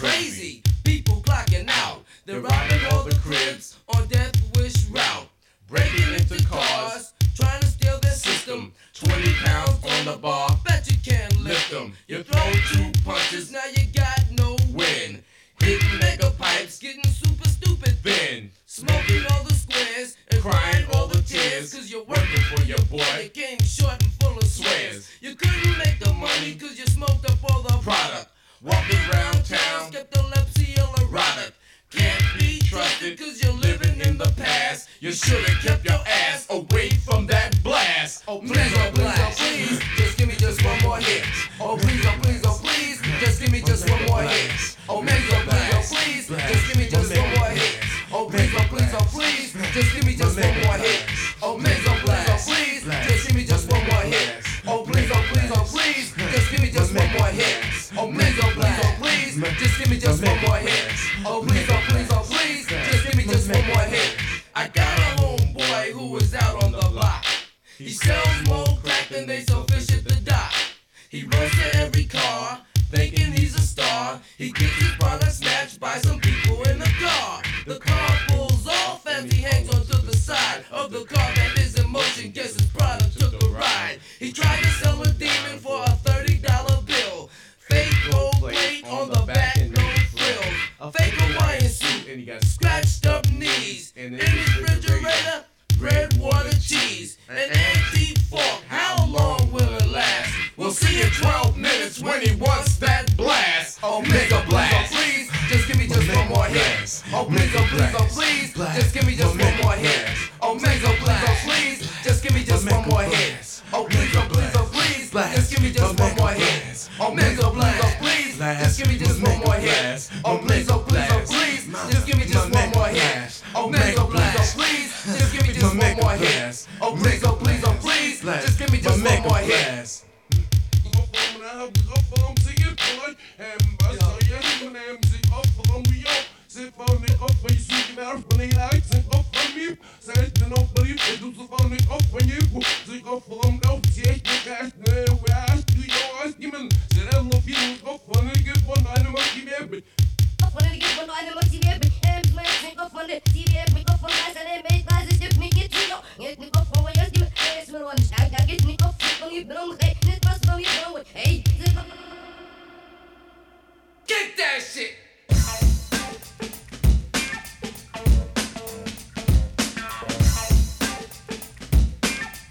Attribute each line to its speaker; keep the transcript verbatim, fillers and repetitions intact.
Speaker 1: crazy. People clocking out. They're robbing all the cribs on Death Wish route. Breaking into cars, trying to steal their system. twenty pounds on the bar, bet you can't lift them. You throw two punches, now you got no win. Hitting mega pipes, getting super stupid thin. Smoking all the squares and crying all the tears. Cause you're working for your boy, your game short and full of swears. You couldn't make the money cause you smoked up all the product. Walking around town, epilepsy or erotic. Can't be trusted cause you're living in the past. You should've kept your ass away from that blast. Oh please, oh please, oh please, just give me just one more hit. Oh please, oh please, oh please, just give me just one more hit. Oh please, oh please, oh please, just give me just one more hit. Oh please, oh please, oh please, just give me just one more hit. Oh please, oh please, oh please, just give me just one more hit. Oh please, oh please, oh please, just give me just one more hit. Oh please, oh please, oh please, just give me just one more hit. Oh please, oh please, oh please, just give me just one more hit. I got a homeboy who is out on the block. He sells more crack than they sell fish at the dock. He runs to every car, thinking he's a star. He gets his product snatched by some people in the car. The car pulls off as he hangs onto the side of the car that is in motion. Guess his product took a ride. He tried to sell a demon for a thirty dollar bill. Fake gold plate on the back, no frills. A fake Hawaiian suit, and he got scratched up knees. In his refrigerator, bread, water, cheese. An antique fork, how long will it last? We'll see in twelve minutes when he wants that blast. Oh, mega blast. Please, just give me just one more hit. Oh, please, oh, please, oh, please, just give me just one more hit. Oh, please, oh, please, oh, please, just give me just one more hit. Oh, please, oh, please, oh, please, just give me just one more hit. Oh, please, oh, please, oh, please, just give me just one more hit. Oh, please, oh, please, oh, please, just give me just one more hit. Oh, please, oh, please, oh, please, just give me just one more hit. Oh, please, oh, please, oh, please, just give me just one more hit. Get that shit!